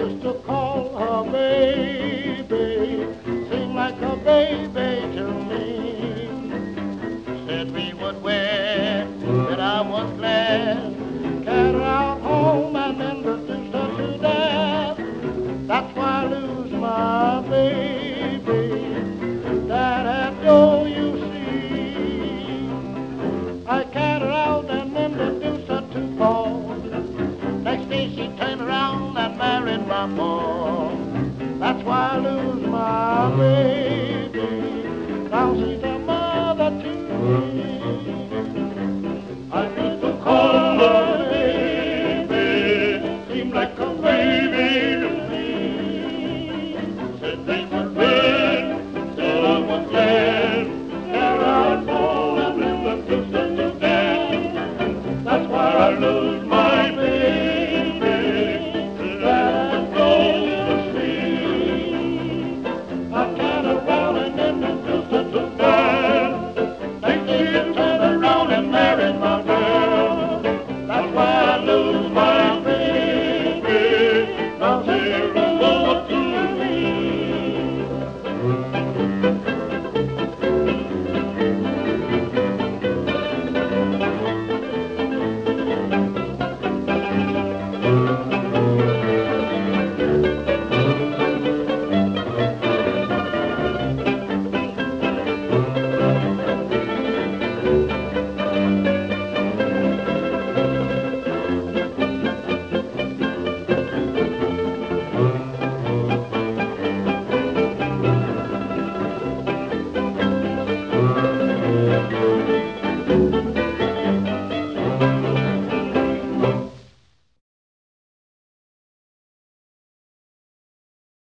used to call her baby, sing like a baby to me. Said we would wed, that I was glad. Carried her out home and introduced her to Dad. That's why I lose my baby. Dad had no, you see. I carried her out and introduced her to Paul. Next day she turned around and married my boy. That's why I lose my baby. Now she's a mother to me.